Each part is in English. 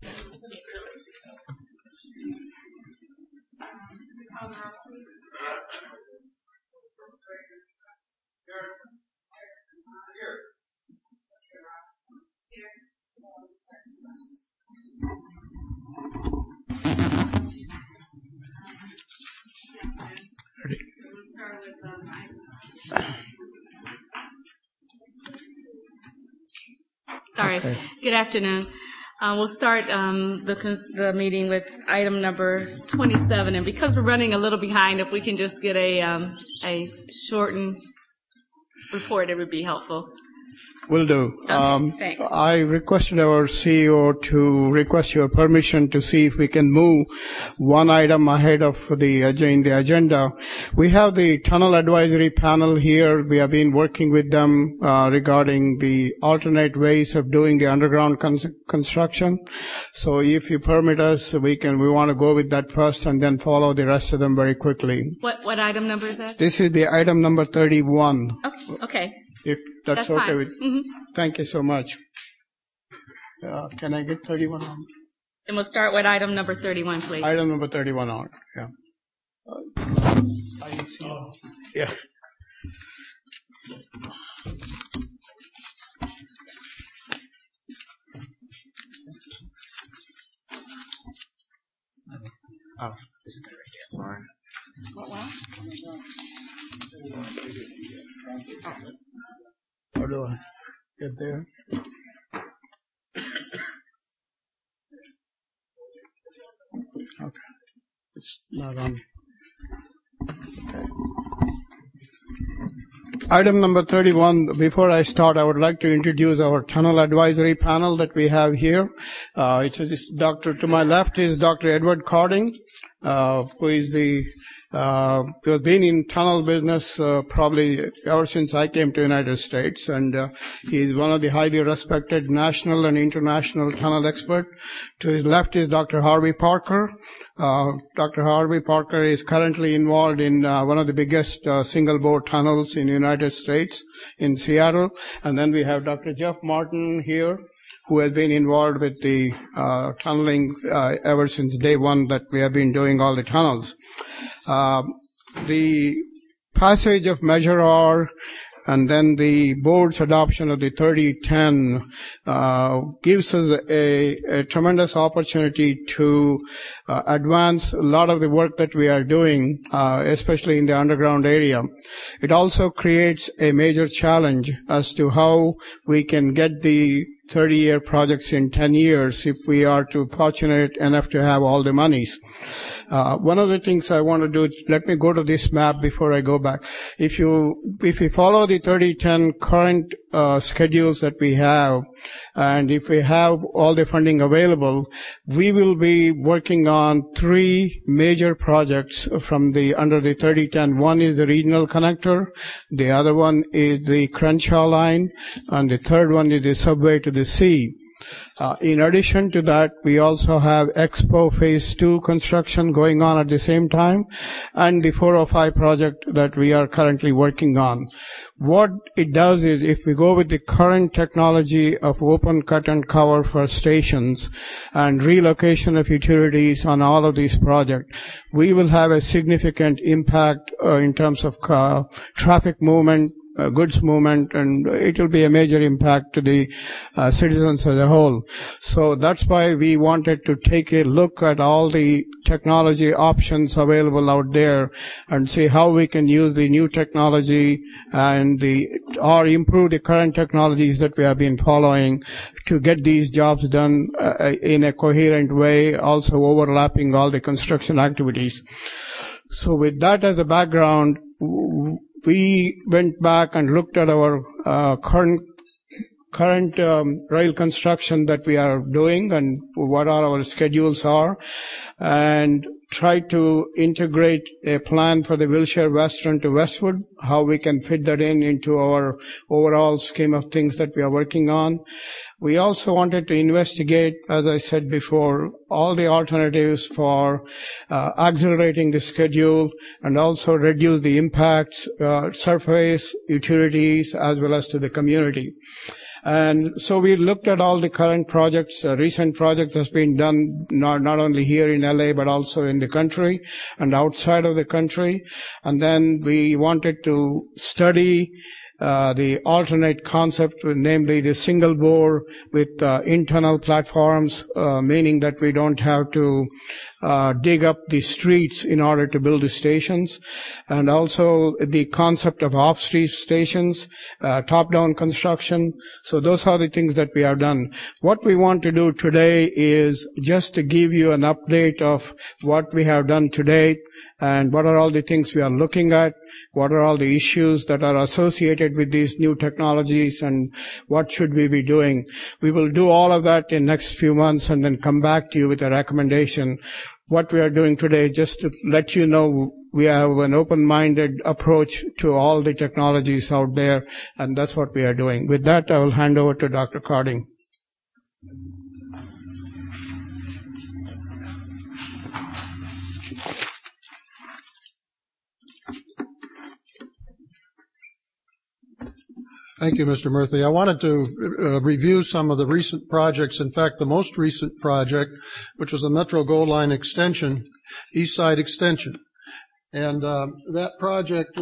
Sorry. Okay. Good afternoon. We'll start the meeting with item number 27, and because we're running a little behind, if we can just get a shortened report, it would be helpful. Will do. Okay, thanks. I requested our CEO to request your permission to see if we can move one item ahead of the agenda. We have the tunnel advisory panel here. We have been working with them regarding the alternate ways of doing the underground construction. So if you permit us, we want to go with that first and then follow the rest of them very quickly. What item number is that? This is the item number 31. Okay. If that's okay fine. with Thank you so much. Can I get 31 on? And we'll start with item number 31, please. Item number 31 on, yeah. Yeah. Oh, this guy right here. Sorry. What? How do I get there? Okay. It's not on. Okay. Item number 31, before I start, I would like to introduce our tunnel advisory panel that we have here. To my left is Dr. Edward Carding, who is who has been in tunnel business probably ever since I came to the United States, and he is one of the highly respected national and international tunnel experts. To his left is Dr. Harvey Parker. Dr. Harvey Parker is currently involved in one of the biggest single-bore tunnels in the United States in Seattle. And then we have Dr. Jeff Martin here, who has been involved with the tunneling ever since day one that we have been doing all the tunnels. The passage of Measure R and then the board's adoption of the 3010 gives us a tremendous opportunity to advance a lot of the work that we are doing, especially in the underground area. It also creates a major challenge as to how we can get the 30-year projects in 10 years if we are fortunate enough to have all the monies. One of the things I want to do is, let me go to this map before I go back. If we follow the 3010 current schedules that we have, and if we have all the funding available, we will be working on 3 major projects under the 3010. One is the regional connector, the other one is the Crenshaw line, and the third one is the subway to the sea. In addition to that, we also have Expo Phase 2 construction going on at the same time, and the 405 project that we are currently working on. What it does is, if we go with the current technology of open cut and cover for stations and relocation of utilities on all of these projects, we will have a significant impact in terms of traffic movement, goods movement, and it will be a major impact to the citizens as a whole. So that's why we wanted to take a look at all the technology options available out there and see how we can use the new technology or improve the current technologies that we have been following to get these jobs done in a coherent way, also overlapping all the construction activities. So with that as a background, we went back and looked at our current rail construction that we are doing and what our schedules are, and try to integrate a plan for the Wilshire Western to Westwood, how we can fit that into our overall scheme of things that we are working on. We also wanted to investigate, as I said before, all the alternatives for accelerating the schedule and also reduce the impacts, surface, utilities, as well as to the community. And so we looked at all the current projects, recent projects that's been done not only here in LA, but also in the country and outside of the country. And then we wanted to study the alternate concept, namely the single bore with internal platforms, meaning that we don't have to dig up the streets in order to build the stations, and also the concept of off-street stations, top-down construction. So those are the things that we have done. What we want to do today is just to give you an update of what we have done to date and what are all the things we are looking at. What are all the issues that are associated with these new technologies, and what should we be doing? We will do all of that in next few months and then come back to you with a recommendation. What we are doing today, just to let you know, we have an open-minded approach to all the technologies out there, and that's what we are doing. With that, I will hand over to Dr. Carding. Thank you, Mr. Murthy. I wanted to review some of the recent projects. In fact, the most recent project, which was a Metro Gold Line extension, East Side Extension. And that project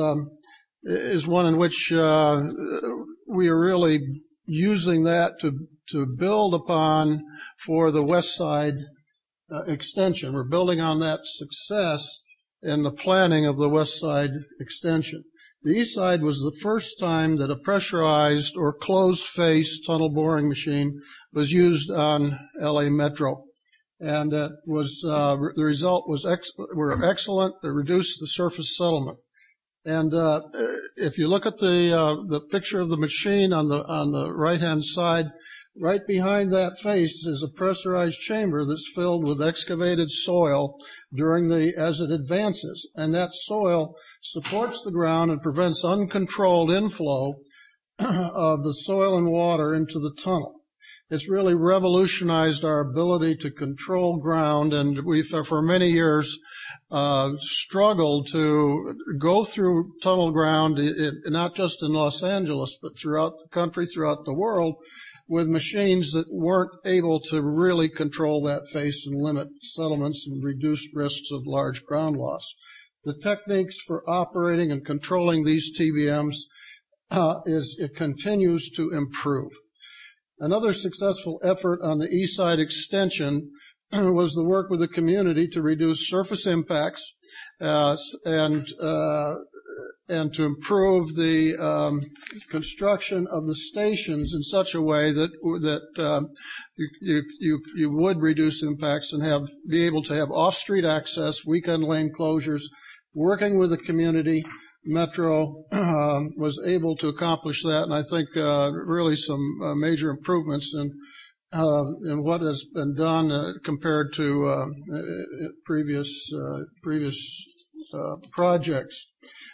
is one in which we are really using that to build upon for the West Side extension. We're building on that success in the planning of the West Side extension. The East Side was the first time that a pressurized or closed-face tunnel boring machine was used on LA Metro. And the result were excellent. They reduced the surface settlement. And if you look at the picture of the machine on the right-hand side, right behind that face is a pressurized chamber that's filled with excavated soil as it advances. And that soil supports the ground and prevents uncontrolled inflow of the soil and water into the tunnel. It's really revolutionized our ability to control ground, and we've for many years struggled to go through tunnel ground, not just in Los Angeles, but throughout the country, throughout the world, with machines that weren't able to really control that face and limit settlements and reduce risks of large ground loss. The techniques for operating and controlling these TBMs it continues to improve. Another successful effort on the East Side extension was the work with the community to reduce surface impacts and to improve the construction of the stations in such a way that you would reduce impacts and be able to have off-street access, weekend lane closures. Working with the community, Metro was able to accomplish that, and I think really some major improvements in what has been done compared to previous projects.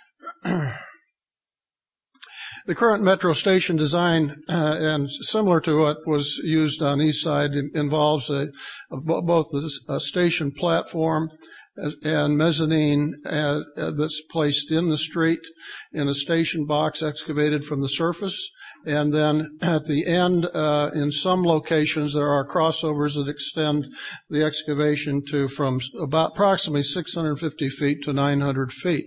The current Metro station design, and similar to what was used on East Side, involves both a station platform and mezzanine that's placed in the street in a station box excavated from the surface. And then at the end, in some locations, there are crossovers that extend the excavation from about approximately 650 feet to 900 feet.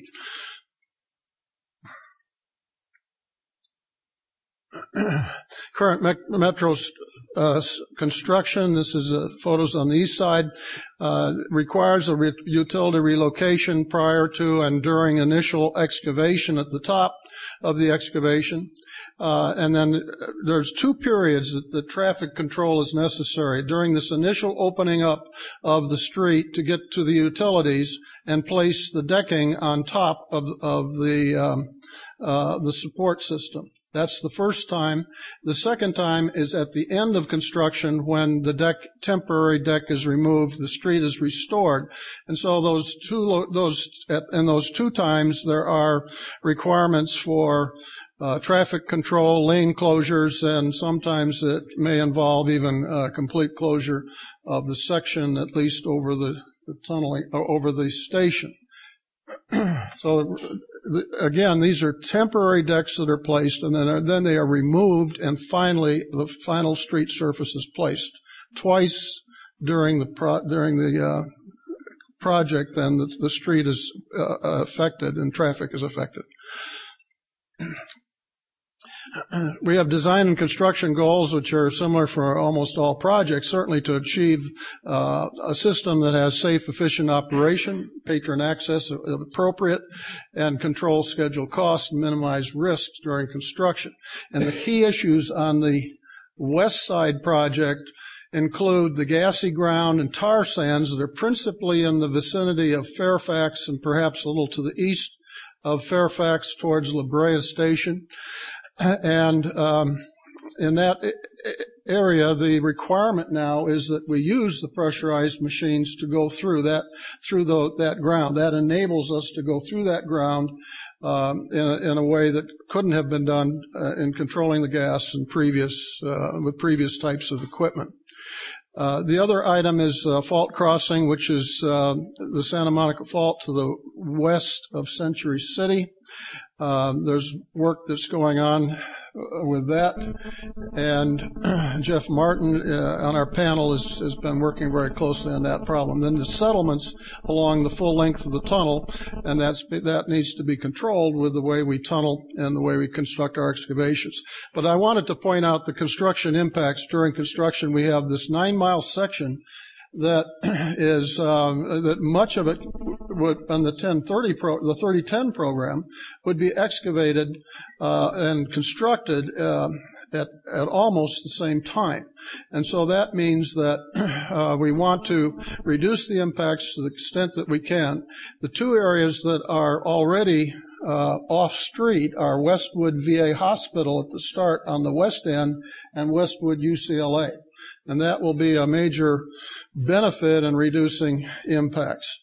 Current Metro's construction, this is photos on the east side, requires a utility relocation prior to and during initial excavation at the top of the excavation. And then there's 2 periods that the traffic control is necessary. During this initial opening up of the street to get to the utilities and place the decking on top of the support system. That's the first time. The second time is at the end of construction when the temporary deck is removed, the street is restored. And so those two times there are requirements for traffic control, lane closures, and sometimes it may involve even complete closure of the section, at least over the tunneling, over the station. So again, these are temporary decks that are placed, and then they are removed, and finally the final street surface is placed. Twice during the project, then the street is affected and traffic is affected. We have design and construction goals, which are similar for almost all projects, certainly to achieve a system that has safe, efficient operation, patron access appropriate, and control schedule costs and minimize risks during construction. And the key issues on the west side project include the gassy ground and tar sands that are principally in the vicinity of Fairfax and perhaps a little to the east of Fairfax towards La Brea Station. And in that area, the requirement now is that we use the pressurized machines to go through that ground. That enables us to go through that ground in a way that couldn't have been done in controlling the gas in with previous types of equipment. The other item is fault crossing, which is the Santa Monica Fault to the west of Century City. There's work that's going on with that, and Jeff Martin on our panel has been working very closely on that problem. Then the settlements along the full length of the tunnel, and that needs to be controlled with the way we tunnel and the way we construct our excavations. But I wanted to point out the construction impacts. During construction, we have this 9-mile section that is that much of it would, on the 3010 program, would be excavated and constructed at almost the same time. And so that means that we want to reduce the impacts to the extent that we can. The two areas that are already off-street are Westwood VA Hospital at the start on the west end and Westwood UCLA. And that will be a major benefit in reducing impacts.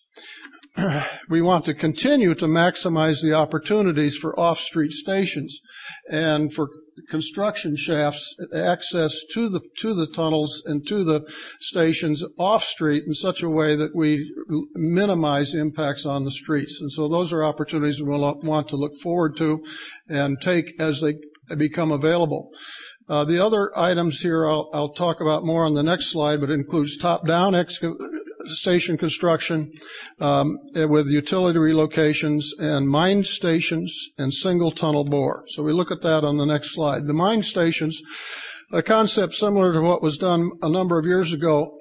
We want to continue to maximize the opportunities for off-street stations and for construction shafts access to the tunnels and to the stations off-street in such a way that we minimize impacts on the streets. And so those are opportunities we'll want to look forward to and take as they become available. The other items here I'll talk about more on the next slide, but it includes top-down station construction with utility relocations and mine stations and single tunnel bore. So we look at that on the next slide. The mine stations, a concept similar to what was done a number of years ago,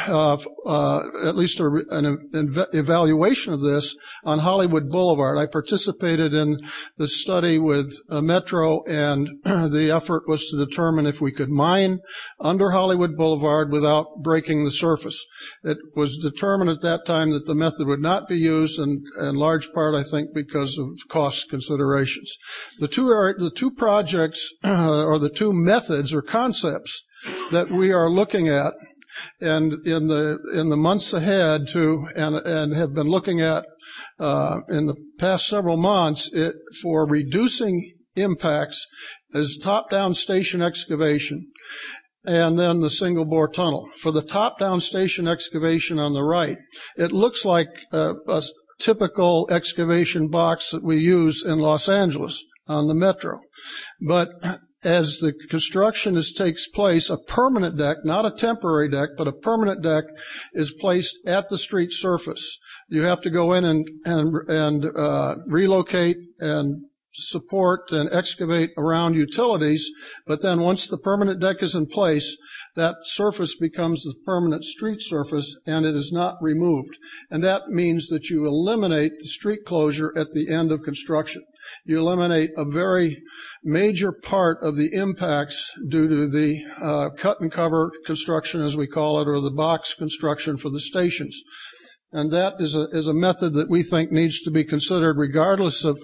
at least an evaluation of this on Hollywood Boulevard. I participated in the study with Metro, and the effort was to determine if we could mine under Hollywood Boulevard without breaking the surface. It was determined at that time that the method would not be used, and in large part, I think, because of cost considerations. The two projects, or the two methods or concepts that we are looking at and in the months ahead and have been looking at in the past several months for reducing impacts is top-down station excavation and then the single bore tunnel. For the top-down station excavation on the right, it looks like a typical excavation box that we use in Los Angeles on the Metro. But as the construction takes place, a permanent deck, not a temporary deck, but a permanent deck is placed at the street surface. You have to go in and relocate and support and excavate around utilities, but then once the permanent deck is in place, that surface becomes the permanent street surface and it is not removed. And that means that you eliminate the street closure at the end of construction. You eliminate a very major part of the impacts due to the cut and cover construction, as we call it, or the box construction for the stations. And that is a method that we think needs to be considered regardless of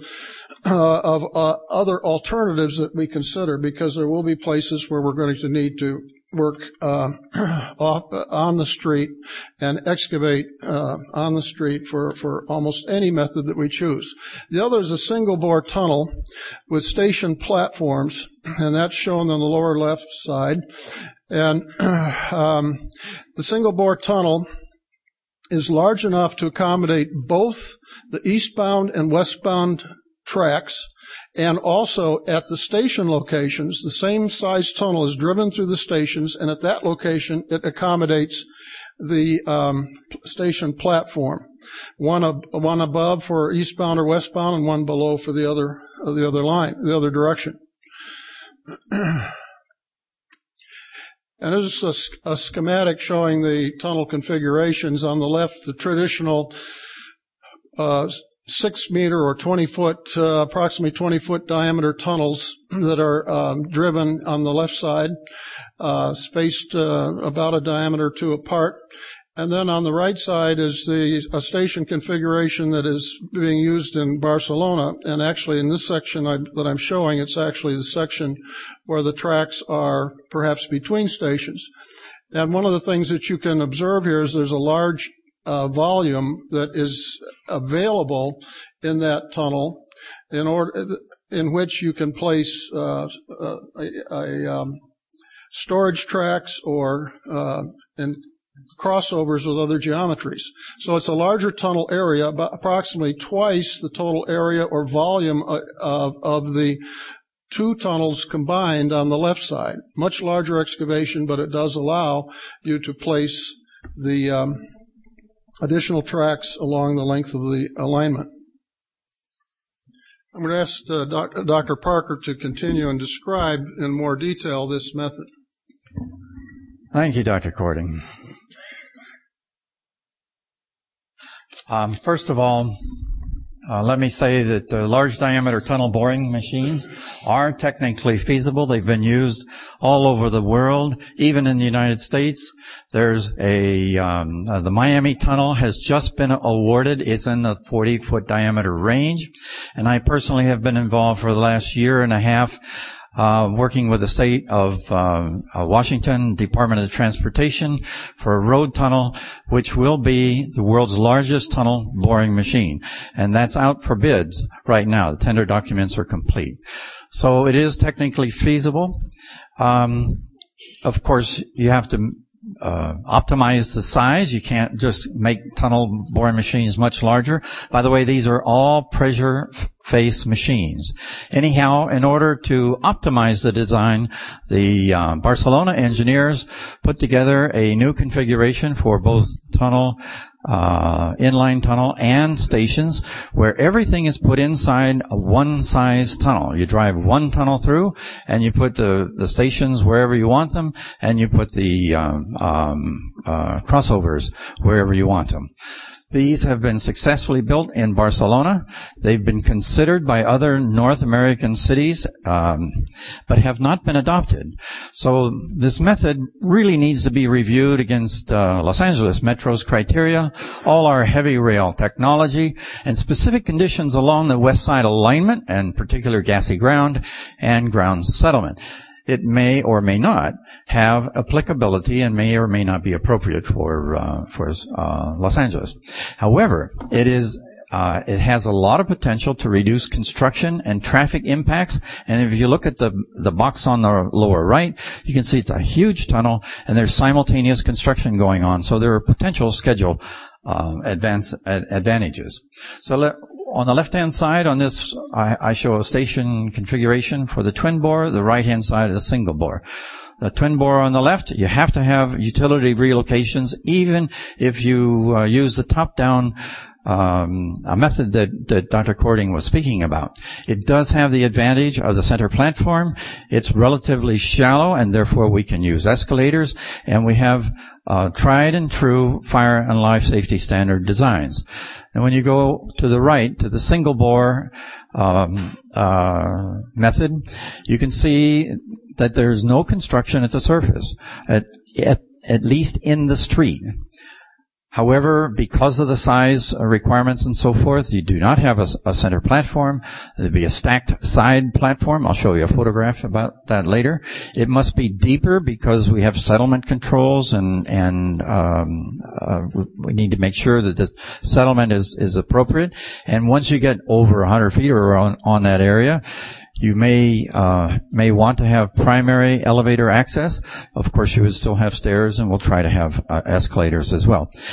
other alternatives that we consider, because there will be places where we're going to need to work on the street and excavate on the street for almost any method that we choose. The other is a single bore tunnel with station platforms, and that's shown on the lower left side. And the single bore tunnel is large enough to accommodate both the eastbound and westbound tracks, and also at the station locations, the same size tunnel is driven through the stations, and at that location it accommodates the station platform, one above for eastbound or westbound, and one below for the other direction. And this is a schematic showing the tunnel configurations. On the left, the traditional 6-meter or 20-foot, approximately 20-foot diameter tunnels that are driven on the left side, spaced about a diameter or two apart. And then on the right side is a station configuration that is being used in Barcelona. And actually in this section that I'm showing, it's actually the section where the tracks are perhaps between stations. And one of the things that you can observe here is there's a large volume that is available in that tunnel in which you can place storage tracks or and crossovers with other geometries. So it's a larger tunnel area, about approximately twice the total area or volume of the two tunnels combined on the left side. Much larger excavation, but it does allow you to place the additional tracks along the length of the alignment. I'm going to ask Dr. Parker to continue and describe in more detail this method. Thank you, Dr. Cording. First of all, let me say that the large diameter tunnel boring machines are technically feasible. They've been used all over the world, even in the United States. There's the Miami tunnel has just been awarded. It's in the 40-foot diameter range. And I personally have been involved for the last year and a half working with the state of Washington Department of Transportation for a road tunnel, which will be the world's largest tunnel boring machine. And that's out for bids right now. The tender documents are complete. So it is technically feasible. Of course, you have to optimize the size. You can't just make tunnel boring machines much larger. By the way, these are all pressure face machines. Anyhow, in order to optimize the design, the Barcelona engineers put together a new configuration for both tunnel, inline tunnel and stations, where everything is put inside a one-size tunnel. You drive one tunnel through, and you put the stations wherever you want them, and you put the crossovers wherever you want them. These have been successfully built in Barcelona. They've been considered by other North American cities, but have not been adopted. So this method really needs to be reviewed against Los Angeles Metro's criteria, all our heavy rail technology, and specific conditions along the west side alignment, and particular gassy ground and ground settlement. It may or may not have applicability and may or may not be appropriate for Los Angeles. However, it has a lot of potential to reduce construction and traffic impacts. And if you look at the box on the lower right, you can see it's a huge tunnel, and there's simultaneous construction going on. So there are potential schedule advantages. So on the left-hand side on this, I show a station configuration for the twin bore. The right-hand side is a single bore. The twin bore on the left, you have to have utility relocations, even if you use the top-down a method that Dr. Cording was speaking about. It does have the advantage of the center platform. It's relatively shallow, and therefore we can use escalators, and we have tried and true fire and life safety standard designs. And when you go to the right, to the single bore method, you can see that there's no construction at the surface, at least in the street. However, because of the size requirements and so forth, you do not have a center platform. There'd be a stacked side platform. I'll show you a photograph about that later. It must be deeper because we have settlement controls, and we need to make sure that the settlement is appropriate. And once you get over 100 feet or on that area, you may want to have primary elevator access. Of course, you would still have stairs, and we'll try to have escalators as well.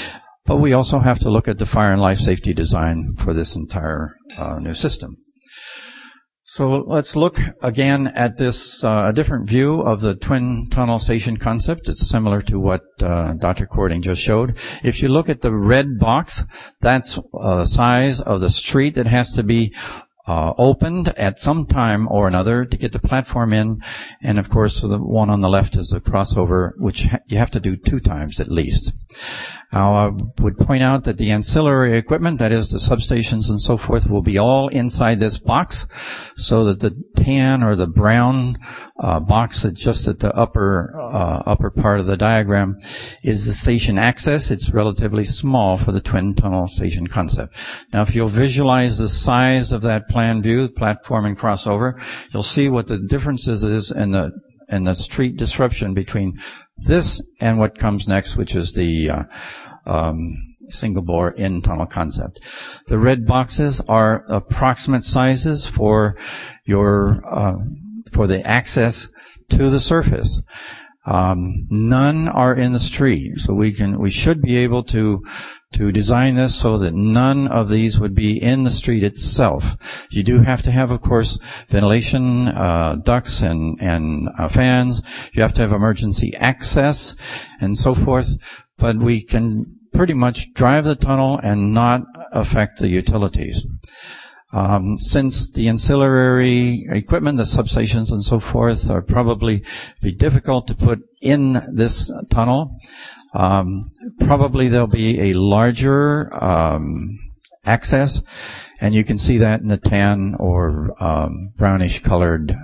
But we also have to look at the fire and life safety design for this entire new system. So let's look again at this, a different view of the twin tunnel station concept. It's similar to what Dr. Cording just showed. If you look at the red box, that's the size of the street that has to be opened at some time or another to get the platform in. And of course, the one on the left is the crossover, which you have to do 2 times at least. Now, I would point out that the ancillary equipment, that is the substations and so forth, will be all inside this box, so that the tan or the brown box that's just at the upper part of the diagram is the station access. It's relatively small for the twin tunnel station concept. Now, if you'll visualize the size of that plan view, platform and crossover, you'll see what the differences is in the street disruption between this and what comes next, which is the single bore in tunnel concept. The red boxes are approximate sizes for your for the access to the surface. None are in the street, so we should be able to design this so that none of these would be in the street itself. You do have to have, of course, ventilation ducts and fans. You have to have emergency access and so forth, but we can pretty much drive the tunnel and not affect the utilities. Since the ancillary equipment, the substations and so forth, are probably be difficult to put in this tunnel, probably there'll be a larger access, and you can see that in the tan or brownish colored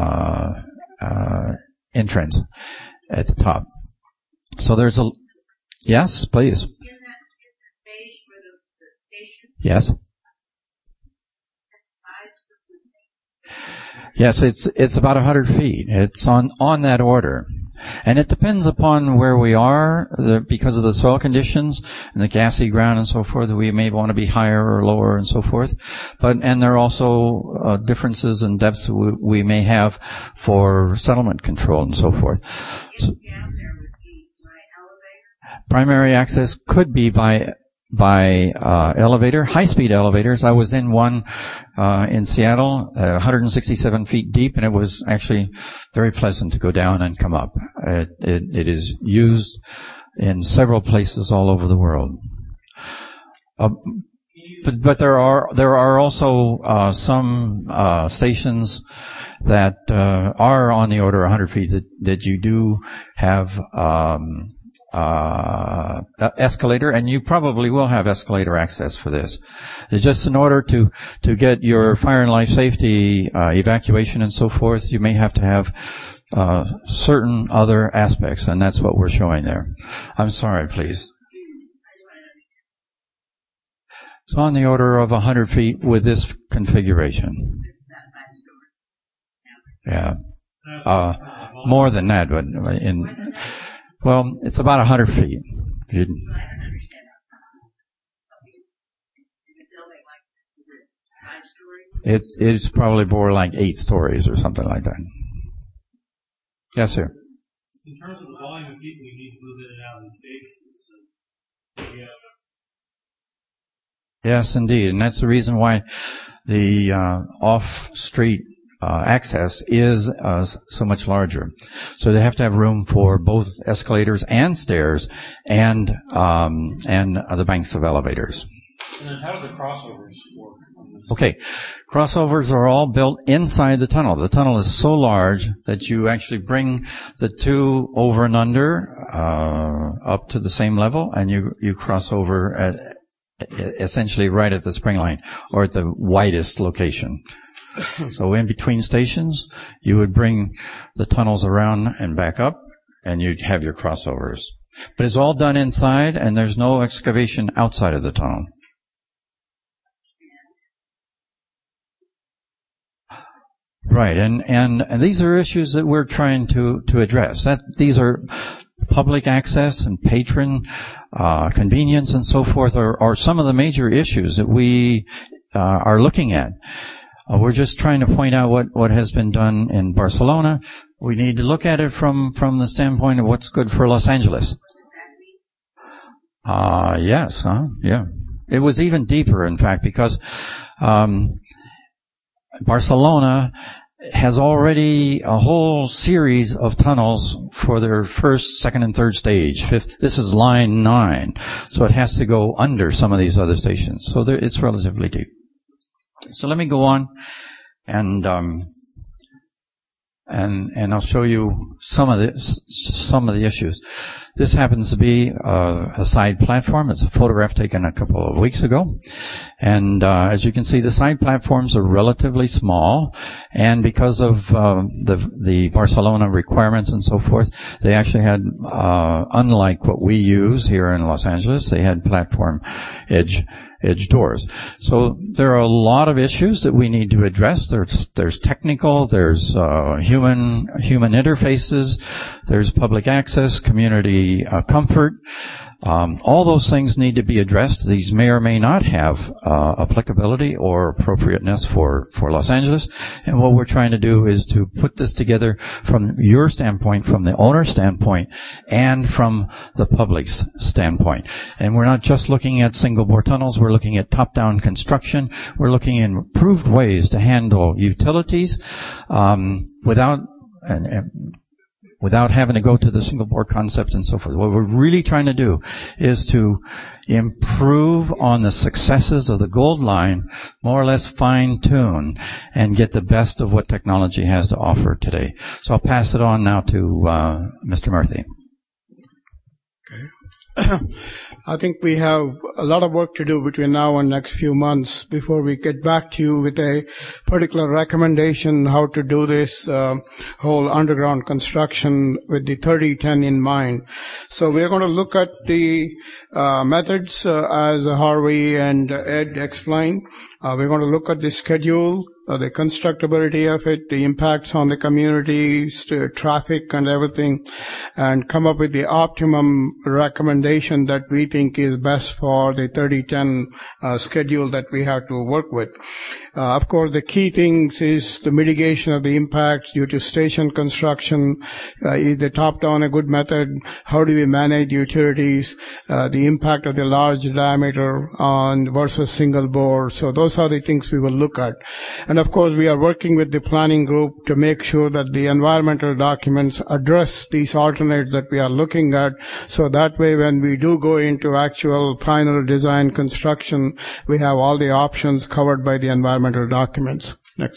entrance at the top. So there's a yes, please. Yes. Yes, it's about 100 feet. It's on that order. And it depends upon where we are, because of the soil conditions and the gassy ground and so forth. We may want to be higher or lower and so forth. And there are also differences in depths we may have for settlement control and so forth. So, primary access could be by elevator, high-speed elevators. I was in one in Seattle, 167 feet deep, and it was actually very pleasant to go down and come up. It is used in several places all over the world. But there are also some stations that are on the order of 100 feet that you do have escalator, and you probably will have escalator access for this. It's just in order to get your fire and life safety evacuation and so forth, you may have to have certain other aspects, and that's what we're showing there. I'm sorry, please. It's on the order of 100 feet with this configuration. Yeah. More than that, but well, it's about 100 feet. It's probably more like 8 stories or something like that. Yes, sir. In terms of the volume of people you need to move in and out of the stations, yes, indeed, and that's the reason why the off-street access is so much larger. So they have to have room for both escalators and stairs and the banks of elevators. And then how do the crossovers work? Okay. Crossovers are all built inside the tunnel. The tunnel is so large that you actually bring the two over and under up to the same level, and you cross over at essentially right at the spring line or at the widest location. So in between stations, you would bring the tunnels around and back up, and you'd have your crossovers. But it's all done inside, and there's no excavation outside of the tunnel. Right, and these are issues that we're trying to address. These are public access and patron convenience and so forth are some of the major issues that we are looking at. We're just trying to point out what has been done in Barcelona. We need to look at it from the standpoint of what's good for Los Angeles. Yes, yeah. It was even deeper, in fact, because Barcelona has already a whole series of tunnels for their first, second, and third stage. Fifth, this is line 9, so it has to go under some of these other stations. So it's relatively deep. So let me go on, and I'll show you some of the issues. This happens to be a side platform. It's a photograph taken a couple of weeks ago. And as you can see, the side platforms are relatively small. And because of the Barcelona requirements and so forth, they actually had, unlike what we use here in Los Angeles, they had platform edge doors. So there are a lot of issues that we need to address. There's technical, there's human interfaces, there's public access, community comfort. All those things need to be addressed. These may or may not have applicability or appropriateness for Los Angeles. And what we're trying to do is to put this together from your standpoint, from the owner's standpoint, and from the public's standpoint. And we're not just looking at single-bore tunnels. We're looking at top-down construction. We're looking at improved ways to handle utilities without having to go to the single-bore concept and so forth. What we're really trying to do is to improve on the successes of the Gold Line, more or less fine-tune, and get the best of what technology has to offer today. So I'll pass it on now to Mr. Murthy. I think we have a lot of work to do between now and next few months before we get back to you with a particular recommendation how to do this whole underground construction with the 3010 in mind. So we're going to look at the methods as Harvey and Ed explained. We're going to look at the schedule, the constructability of it, the impacts on the communities, traffic and everything, and come up with the optimum recommendation that we think is best for the 3010 schedule that we have to work with. Of course, the key things is the mitigation of the impacts due to station construction. Is the top-down a good method? How do we manage utilities? The impact of the large diameter on versus single bore. So those are the things we will look at. And of course, we are working with the planning group to make sure that the environmental documents address these alternates that we are looking at. So that way, when we do go into actual final design construction, we have all the options covered by the environmental documents. Next.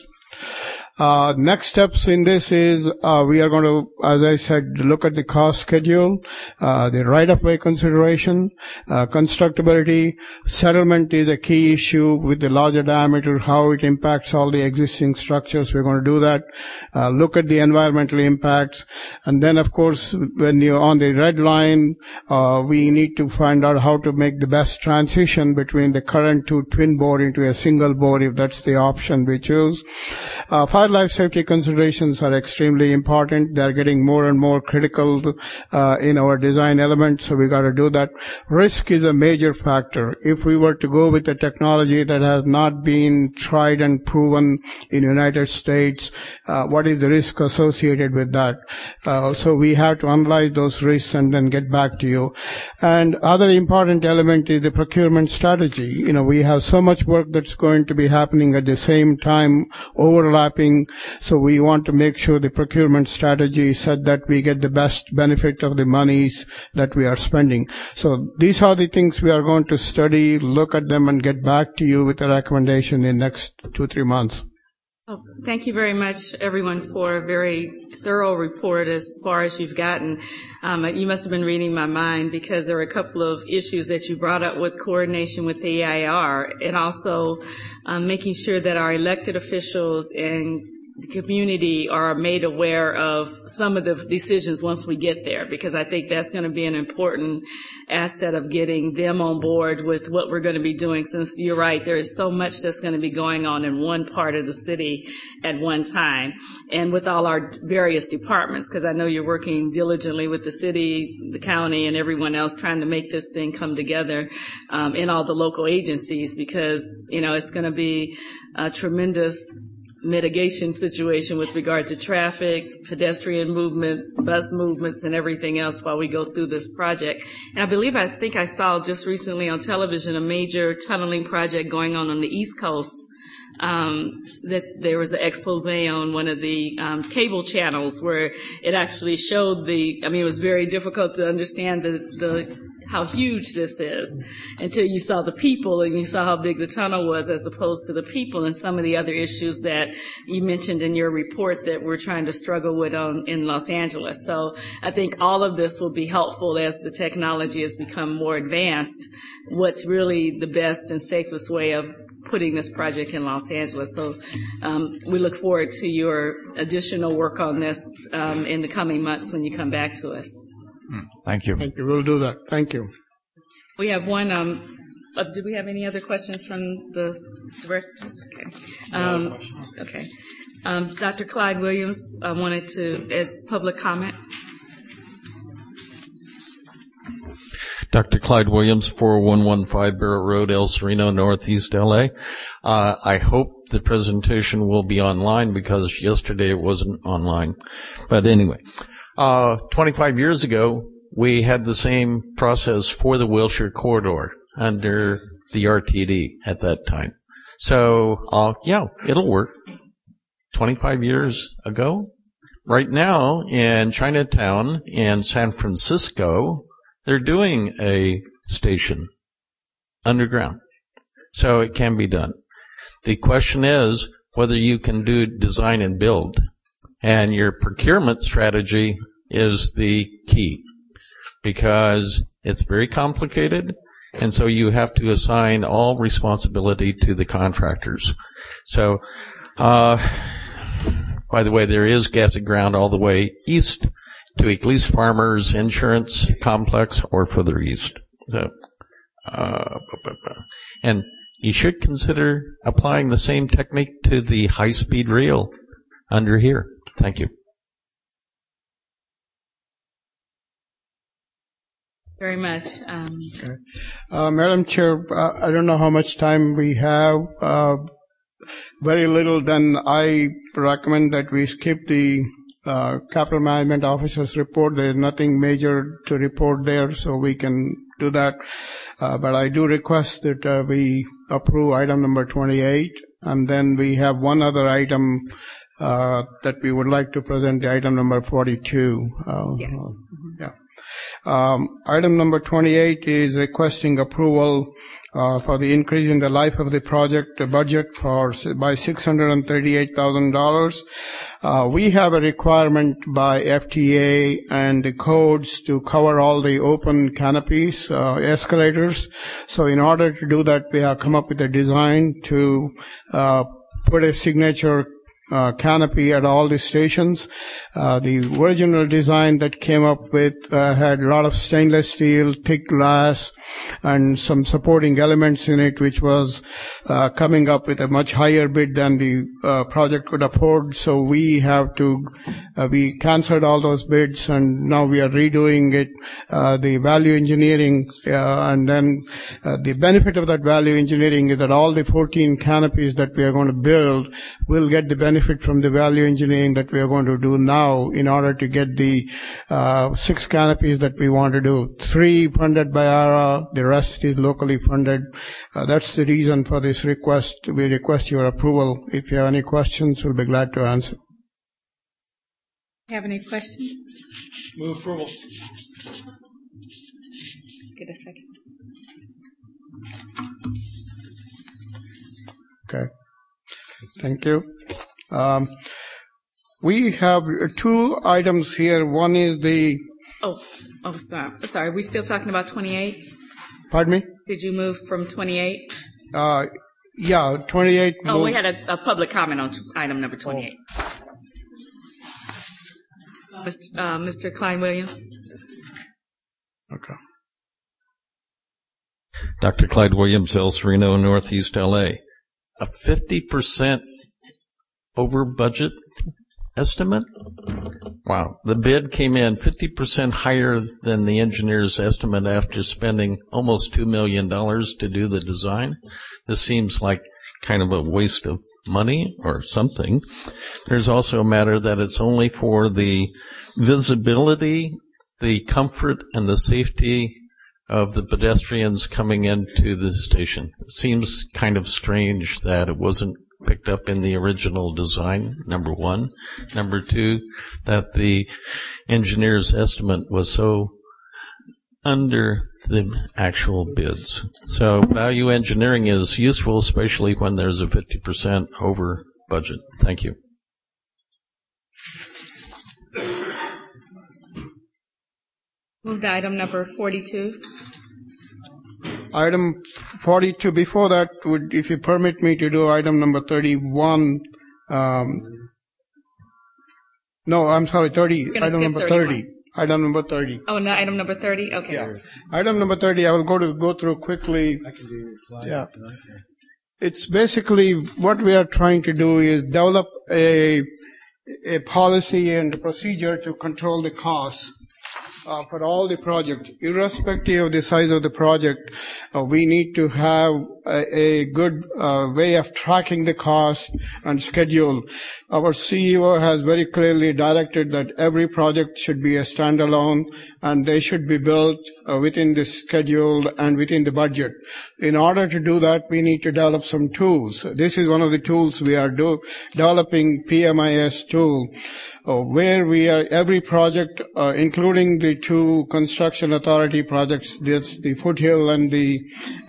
Next steps in this is we are going to, as I said, look at the cost schedule, the right-of-way consideration, constructability. Settlement is a key issue with the larger diameter, how it impacts all the existing structures. We're going to do that. Look at the environmental impacts. And then, of course, when you're on the red line, we need to find out how to make the best transition between the current 2 twin bore into a single bore, if that's the option we choose. Fire life safety considerations are extremely important. They're getting more and more critical in our design elements, so we got to do that. Risk is a major factor. If we were to go with a technology that has not been tried and proven in the United States, what is the risk associated with that? So we have to analyze those risks and then get back to you. And other important element is the procurement strategy. You know, we have so much work that's going to be happening at the same time, overlapping. So we want to make sure the procurement strategy is such that we get the best benefit of the monies that we are spending. So these are the things we are going to study, look at them, and get back to you with a recommendation in the next 2-3 months. Oh, thank you very much, everyone, for a very thorough report as far as you've gotten. You must have been reading my mind because there were a couple of issues that you brought up with coordination with the EIR and also making sure that our elected officials and the community are made aware of some of the decisions once we get there, because I think that's going to be an important asset of getting them on board with what we're going to be doing, since you're right, there is so much that's going to be going on in one part of the city at one time, and with all our various departments, because I know you're working diligently with the city, the county, and everyone else trying to make this thing come together in all the local agencies, because, you know, it's going to be a tremendous mitigation situation with regard to traffic, pedestrian movements, bus movements, and everything else while we go through this project. And I think I saw just recently on television a major tunneling project going on the East Coast. That there was an expose on one of the cable channels where it actually showed it was very difficult to understand how huge this is until you saw the people and you saw how big the tunnel was as opposed to the people and some of the other issues that you mentioned in your report that we're trying to struggle with in Los Angeles. So I think all of this will be helpful as the technology has become more advanced. What's really the best and safest way of putting this project in Los Angeles. So we look forward to your additional work on this in the coming months when you come back to us. Thank you. Thank you. We'll do that. Thank you. We have one. Do we have any other questions from the directors? Okay. Okay. Dr. Clyde Williams wanted to, as public comment. Dr. Clyde Williams, 4115 Barrett Road, El Sereno, Northeast LA. I hope the presentation will be online because yesterday it wasn't online. But anyway, 25 years ago, we had the same process for the Wilshire Corridor under the RTD at that time. So, yeah, it'll work. 25 years ago. Right now, in Chinatown and San Francisco, they're doing a station underground. So it can be done. The question is whether you can do design and build. And your procurement strategy is the key because it's very complicated. And so you have to assign all responsibility to the contractors. So, by the way, there is gassing ground all the way east to Eccles Farmers Insurance Complex or further east. So, and you should consider applying the same technique to the high-speed rail under here. Thank you. Very much. Madam Chair, I don't know how much time we have. Very little. Then I recommend that we skip the Capital Management Officer's report. There is nothing major to report there, so we can do that. But I do request that we approve item number 28, and then we have one other item that we would like to present, the item number 42. Yes. Yeah. Item number 28 is requesting approval for the increase in the life of the project budget by $638,000. We have a requirement by FTA and the codes to cover all the open canopies, escalators. So in order to do that, we have come up with a design to put a signature canopy at all the stations. The original design that came up with had a lot of stainless steel, thick glass, and some supporting elements in it, which was coming up with a much higher bid than the project could afford. So we canceled all those bids, and now we are redoing it, the value engineering, and then the benefit of that value engineering is that all the 14 canopies that we are going to build will get the benefit from the value engineering that we are going to do now in order to get the 6 canopies that we want to do. 3 funded by ARA, the rest is locally funded. That's the reason for this request. We request your approval. If you have any questions, we'll be glad to answer. Have any questions? Move approval. Get a second. Okay. Thank you. We have 2 items here. One is the... Sorry. Are we still talking about 28? Pardon me? Did you move from 28? Yeah, 28. Oh, we had a public comment on item number 28. Mr. Clyde Williams. Okay. Dr. Clyde Williams, El Sereno, Northeast LA. A 50% over budget estimate? Wow. The bid came in 50% higher than the engineer's estimate after spending almost $2 million to do the design. This seems like kind of a waste of money or something. There's also a matter that it's only for the visibility, the comfort, and the safety of the pedestrians coming into the station. It seems kind of strange that it wasn't picked up in the original design, number one. Number two, that the engineer's estimate was so under the actual bids. So value engineering is useful, especially when there's a 50% over budget. Thank you. Move to item number 42. Item 42, before that, if you permit me to do item number 31, no, I'm sorry, 30, item number 30. Item number 30. Oh, no, item number 30? Okay. Yeah. Item number 30, I will go through quickly. I can do your slide. Yeah. It's basically what we are trying to do is develop a policy and a procedure to control the costs for all the project. Irrespective of the size of the project, we need to have a good way of tracking the cost and schedule. Our CEO has very clearly directed that every project should be a standalone and they should be built within the schedule and within the budget. In order to do that, we need to develop some tools. This is one of the tools we are developing, PMIS tool, where we are, every project, including the two construction authority projects, that's the Foothill and the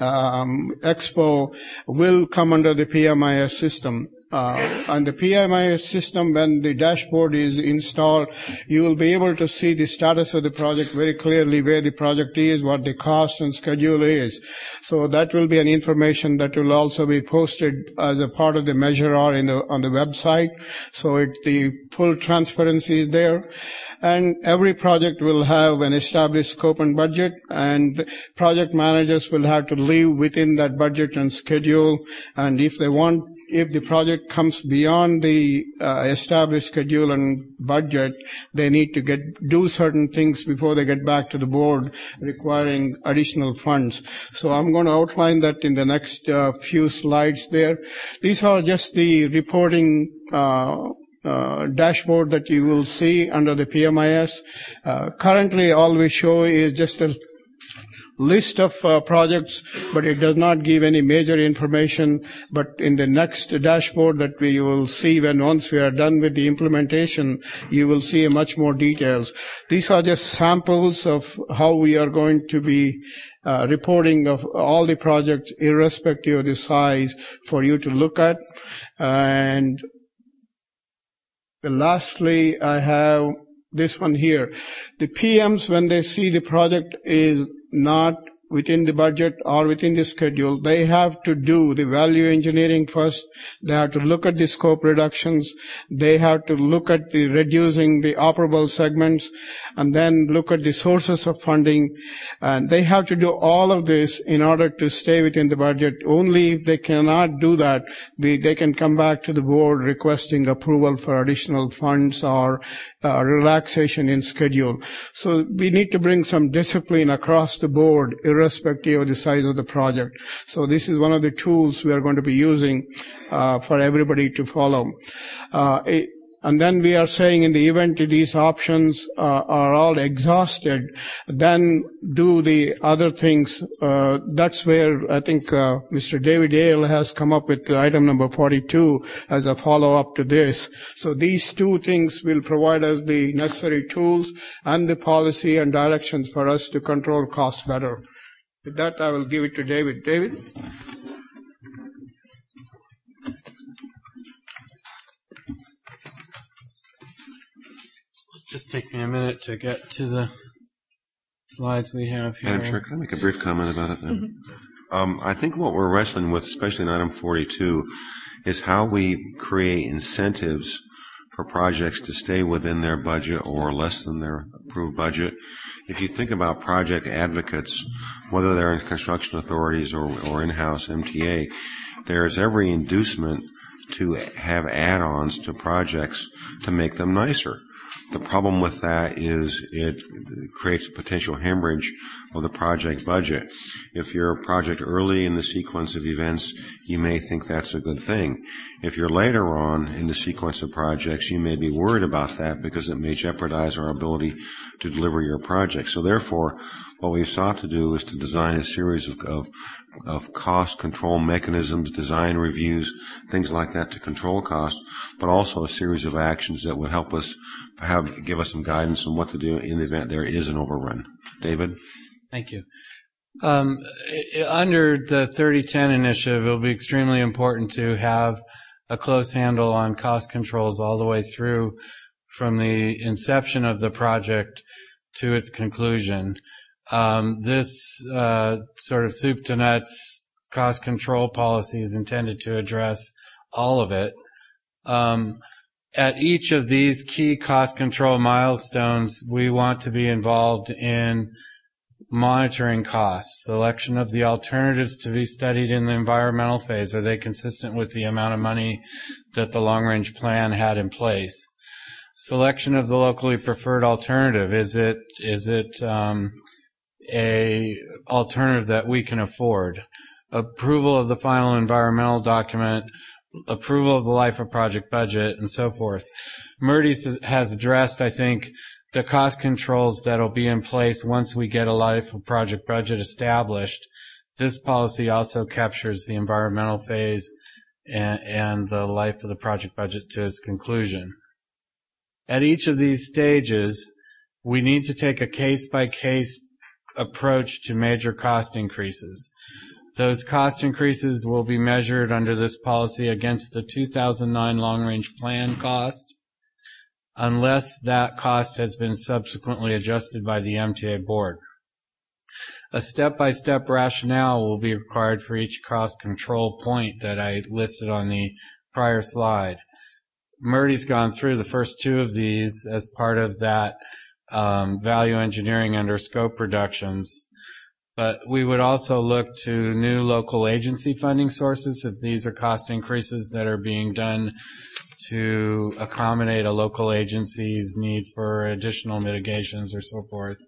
Expo, will come under the PMIS system. And the PMIS system, when the dashboard is installed, you will be able to see the status of the project very clearly, where the project is, what the cost and schedule is. So that will be an information that will also be posted as a part of the Measure R on the website. So the full transparency is there. And every project will have an established scope and budget, and project managers will have to live within that budget and schedule. And if the project comes beyond the established schedule and budget, they need to do certain things before they get back to the board requiring additional funds. So I'm going to outline that in the next few slides there. These are just the reporting dashboard that you will see under the PMIS. Currently, all we show is just a list of projects, but it does not give any major information. But in the next dashboard that we will see once we are done with the implementation, you will see much more details. These are just samples of how we are going to be reporting of all the projects, irrespective of the size, for you to look at. And lastly, I have this one here. The PMs, when they see the project is not within the budget or within the schedule, they have to do the value engineering first. They have to look at the scope reductions. They have to look at the reducing the operable segments, and then look at the sources of funding. And they have to do all of this in order to stay within the budget. Only if they cannot do that, they can come back to the board requesting approval for additional funds or relaxation in schedule. So we need to bring some discipline across the board, irrespective of the size of the project. So this is one of the tools we are going to be using for everybody to follow. And then we are saying, in the event these options are all exhausted, then do the other things. That's where I think Mr. David Dale has come up with item number 42 as a follow-up to this. So these two things will provide us the necessary tools and the policy and directions for us to control costs better. With that, I will give it to David. David? Just take me a minute to get to the slides we have here. Madam Chair, can I make a brief comment about it then? I think what we're wrestling with, especially in item 42, is how we create incentives for projects to stay within their budget or less than their approved budget. If you think about project advocates, whether they're in construction authorities or in-house MTA, there's every inducement to have add-ons to projects to make them nicer. The problem with that is it creates a potential hemorrhage of the project budget. If you're a project early in the sequence of events, you may think that's a good thing. If you're later on in the sequence of projects, you may be worried about that because it may jeopardize our ability to deliver your project. So therefore, what we've sought to do is to design a series of cost control mechanisms, design reviews, things like that to control cost, but also a series of actions that would help us give us some guidance on what to do in the event there is an overrun. David? Thank you. Under the 3010 initiative, it will be extremely important to have a close handle on cost controls all the way through from the inception of the project to its conclusion. This sort of soup to nuts cost control policy is intended to address all of it. At each of these key cost control milestones, we want to be involved in monitoring costs, selection of the alternatives to be studied in the environmental phase. Are they consistent with the amount of money that the long-range plan had in place? Selection of the locally preferred alternative. Is it a alternative that we can afford? Approval of the final environmental document, approval of the life of project budget, and so forth. Murdy's has addressed, I think, the cost controls that will be in place once we get a life of project budget established. This policy also captures the environmental phase and the life of the project budget to its conclusion. At each of these stages, we need to take a case-by-case approach to major cost increases. Those cost increases will be measured under this policy against the 2009 long-range plan cost, unless that cost has been subsequently adjusted by the MTA board. A step-by-step rationale will be required for each cost control point that I listed on the prior slide. Murdy's gone through the first two of these as part of that value engineering under scope reductions. But we would also look to new local agency funding sources if these are cost increases that are being done to accommodate a local agency's need for additional mitigations or so forth.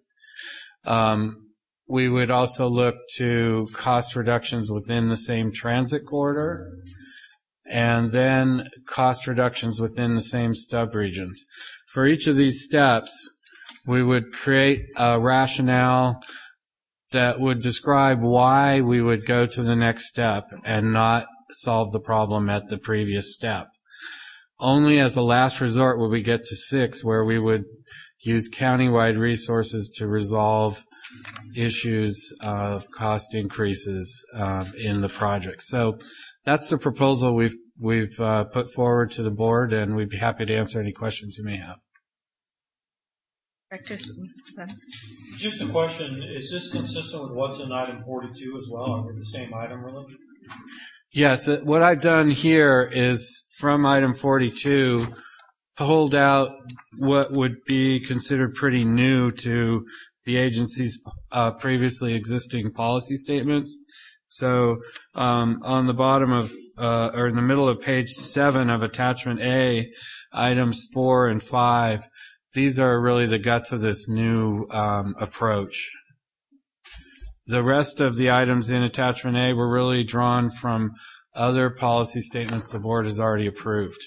We would also look to cost reductions within the same transit corridor, and then cost reductions within the same stub regions. For each of these steps, we would create a rationale that would describe why we would go to the next step and not solve the problem at the previous step. Only as a last resort would we get to 6, where we would use countywide resources to resolve issues of cost increases in the project. So that's the proposal we've put forward to the board, and we'd be happy to answer any questions you may have. Director Simpson. Just a question, is this consistent with what's in item 42 as well? Are they the same item, really? Yes, what I've done here is from item 42, pulled out what would be considered pretty new to the agency's previously existing policy statements. So on the bottom of, or in the middle of page 7 of attachment A, items 4 and 5, these are really the guts of this new approach. The rest of the items in attachment A were really drawn from other policy statements the board has already approved.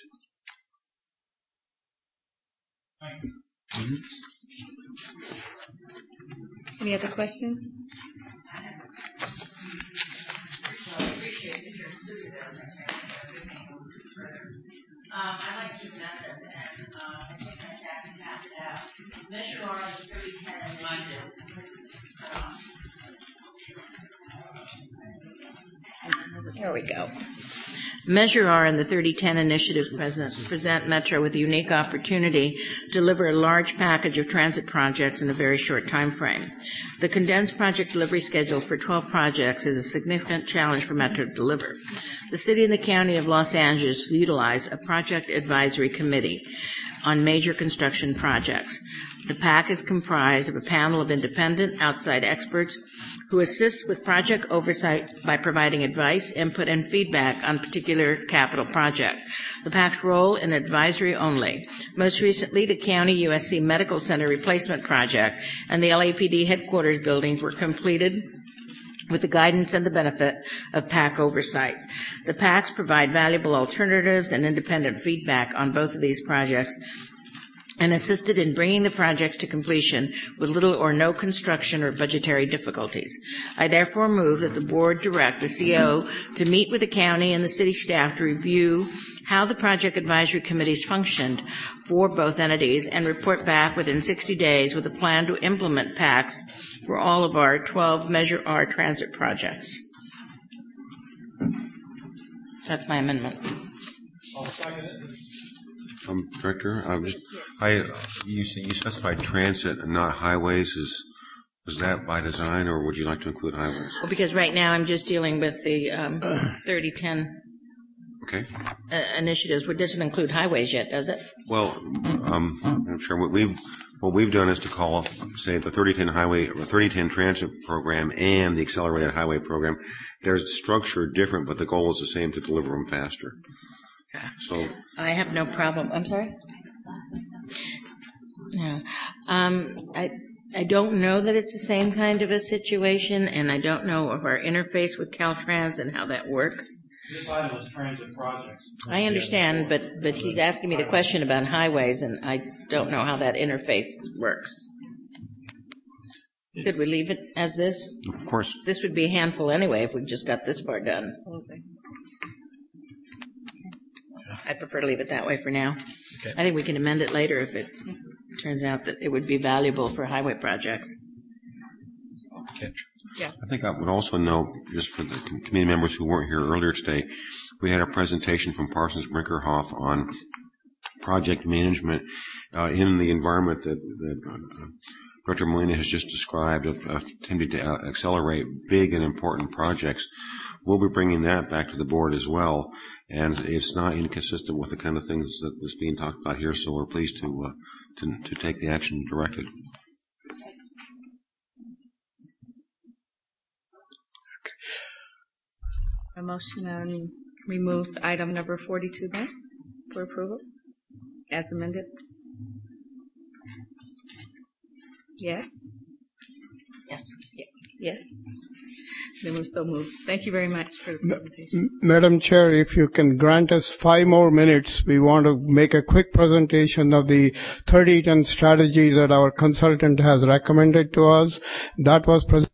Any other questions? I'd like to amend this and I think I have to pass it out. Measure R on the 3010 budget. There we go. Measure R and the 3010 initiative present Metro with a unique opportunity to deliver a large package of transit projects in a very short time frame. The condensed project delivery schedule for 12 projects is a significant challenge for Metro to deliver. The city and the county of Los Angeles utilize a project advisory committee on major construction projects. The PAC is comprised of a panel of independent outside experts who assist with project oversight by providing advice, input, and feedback on particular capital project. The PAC's role in advisory only. Most recently, the County USC Medical Center replacement project and the LAPD headquarters buildings were completed with the guidance and the benefit of PAC oversight. The PACs provide valuable alternatives and independent feedback on both of these projects and assisted in bringing the projects to completion with little or no construction or budgetary difficulties. I therefore move that the board direct the CO to meet with the county and the city staff to review how the project advisory committees functioned for both entities and report back within 60 days with a plan to implement PACs for all of our 12 Measure R transit projects. That's my amendment. Director, you specified transit and not highways. Was that by design, or would you like to include highways? Well, because right now I'm just dealing with the 3010 initiatives. It doesn't include highways yet, does it? Well, I'm sure what we've done is to call, say, the 3010 highway or 3010 transit program and the accelerated highway program. There's structure different, but the goal is the same, to deliver them faster. So I have no problem. I'm sorry? No. I don't know that it's the same kind of a situation, and I don't know of our interface with Caltrans and how that works. This item is transit projects. I understand, but he's asking me the question about highways, and I don't know how that interface works. Could we leave it as this? Of course. This would be a handful anyway if we just got this part done. Absolutely. I'd prefer to leave it that way for now. Okay. I think we can amend it later if it turns out that it would be valuable for highway projects. Okay. Yes. I think I would also note, just for the committee members who weren't here earlier today, we had a presentation from Parsons Brinkerhoff on project management in the environment that Director Molina has just described, of attempting to accelerate big and important projects. We'll be bringing that back to the board as well, and it's not inconsistent with the kind of things that was being talked about here, so we're pleased to take the action directed. A motion on remove item number 42 then for approval as amended. Yes? Yes. Yes. Then we're so moved. Thank you very much for the presentation. Madam Chair, if you can grant us 5 more minutes, we want to make a quick presentation of the 3010 strategy that our consultant has recommended to us. That was presented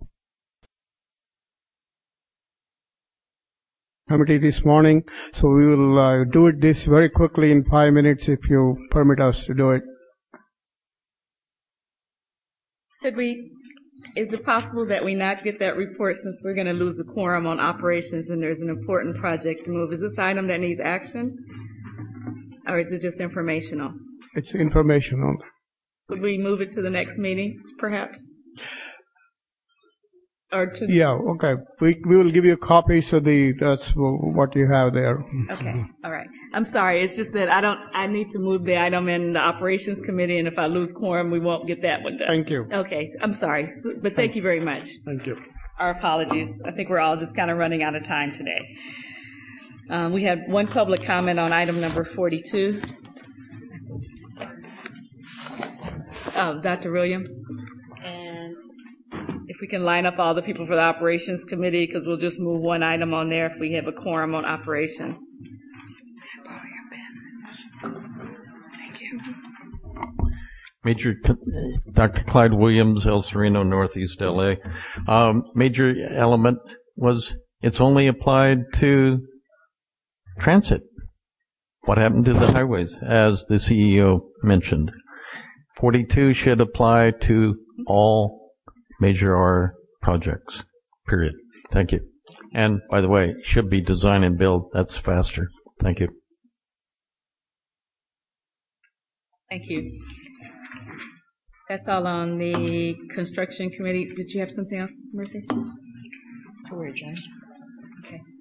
committee this morning, so we will do this very quickly in 5 minutes if you permit us to do it. Is it possible that we not get that report since we're going to lose the quorum on operations and there's an important project to move? Is this item that needs action? Or is it just informational? It's informational. Would we move it to the next meeting, perhaps? Or to Yeah, okay. We will give you a copy, so that's what you have there. Okay, all right. I'm sorry, it's just that I need to move the item in the operations committee, and if I lose quorum, we won't get that one done. Thank you. Okay, I'm sorry, but thank you very much. Thank you. Our apologies. I think we're all just kind of running out of time today. We had one public comment on item number 42. Dr. Williams. And if we can line up all the people for the operations committee, because we'll just move one item on there if we have a quorum on operations. Thank you. Major Dr. Clyde Williams, El Sereno, Northeast LA. Major element was it's only applied to transit. What happened to the highways, as the CEO mentioned? 42 should apply to all Measure R projects, period. Thank you. And, by the way, should be design and build. That's faster. Thank you. Thank you. That's all on the construction committee. Did you have something else, Murthy? We're adjourned. Okay.